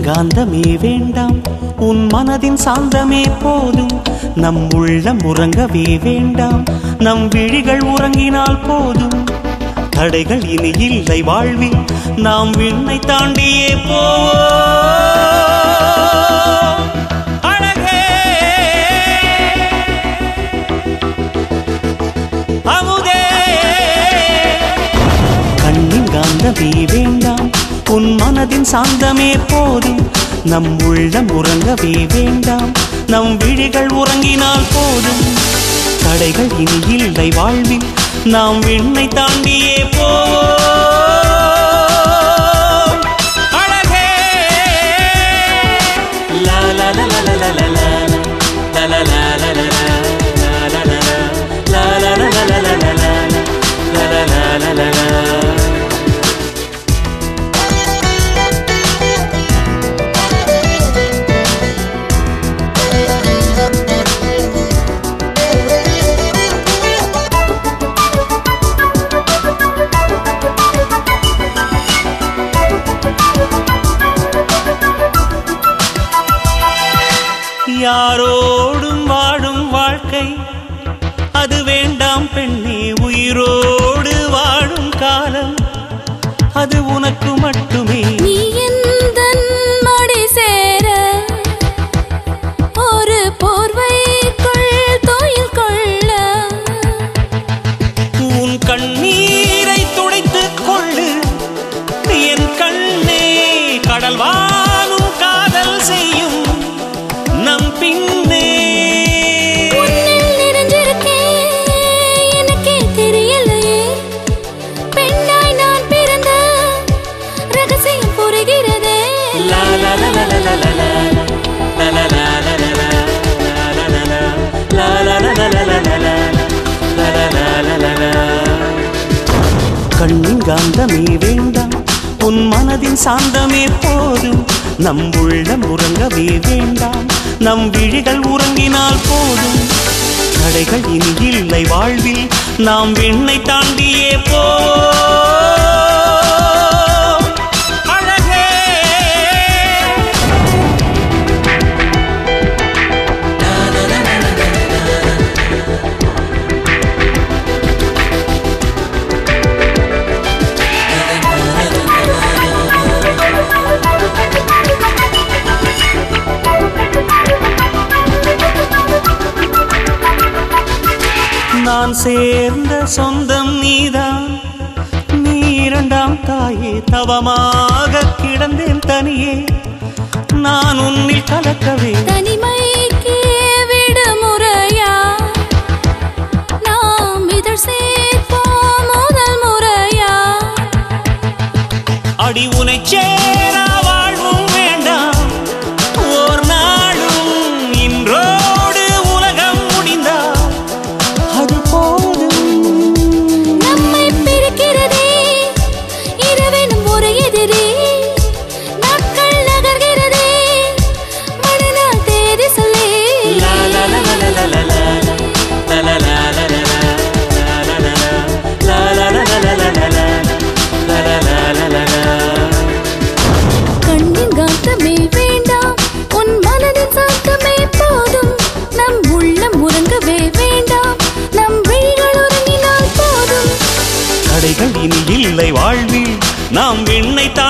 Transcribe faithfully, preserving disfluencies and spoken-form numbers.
காந்தமே வேண்டாம், உன் மனதின் சாந்தமே போதும். நம் உள்ளம் உறங்கவே வேண்டாம், நம் விழிகள் உறங்கினால் போதும். தடைகள் இனி இல்லை வாழ்வில், நாம் விண்ணை தாண்டியே போவோம். அழகே அமுதே, கண்ணின் காந்தமே வேண்டாம், உன் மனதின் சாந்தமே போதும். நம் உள்ளம் உறங்கவே வேண்டாம், நம் விழிகள் உறங்கினால் போதும். தடைகள் இனி இல்லை வாழ்வில், நாம் விண்ணை தாண்டியே போவோம். அழகே லா லா லா லா லா லா லா லா லா லா லா லா லா யாரோடும் வாழும் வாழ்க்கை அது வேண்டாம் பெண்ணே, உயிரோடு வாழும் காலம் அது உனக்கு மட்டுமே. நீ எந்தன் மடி சேர ஒரு போர்வைக்குள் தோயில் கொள்ள, உன் கண்ணீரை துடைத்துக் கொள்ளு என் கண்ணே. கடல் வாழும் காதல் செய்யும் நம் பின்னே. உன்னில் நிறைஞ்சிருக்கேன் எனக்கே தெரியலையே, பெண்ணாய் நான் பிறந்த ரகசியம் புரிகிறதே. லா லா லா லா லா லா லா லா லா லா லா லா லா. கண்ணின் காந்தமே வேண்டாம், உன் மனதின் சாந்தமே போதும். நம் உள்ளம் உறங்கவே வேண்டாம், நம் விழிகள் உறங்கினால் போதும். தடைகள் இனி இல்லை வாழ்வில், நாம் விண்ணை தாண்டியே போவோம். அழகே நான் சேர்ந்த சொந்தம் நீதான், நீ இரண்டாம் தாயே. தவமாக கிடந்தேன் தனியே, நான் உன்னில் கலக்கவே. தனிமைக்கு விடுமுறையா, நாம் இதழ் சேர்ப்போம் முதல் முறையா. அடி உனை சேரா வாழ்வும் வேண்டாம் ஓர் நாளும், இன்றோடு உலகம் முடிந்தால் அது போதும். நம்மை பிரிக்கிறதே இரவெனும் ஒரு எதிரே, நாட்கள் நகர்கிறதே மறுநாள் தேதி சொல்லி. லா லா லா லா லா லா லா லா லா லா லா. கண்ணின் காந்தமே வேண்டாம், உன் மனதின் சாந்தமே போதும். நம் உள்ளம் உறங்கவே வேண்டாம், நம் விழிகள் உறங்கினால் போதும். தடைகள் இனி இல்லை வாழ்வில், நாம் விண்ணை